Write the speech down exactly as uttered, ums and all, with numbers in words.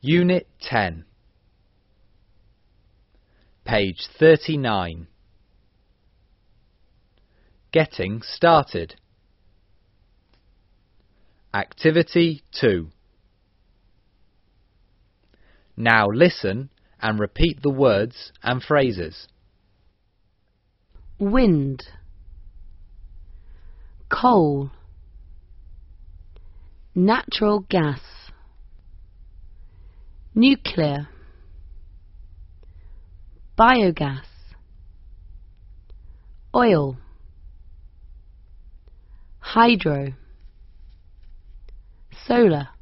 Unit ten, page thirty-nine. Getting started. Activity two. Now listen and repeat the words and phrases. Wind, coal, natural gas, nuclear, biogas, oil, hydro, solar.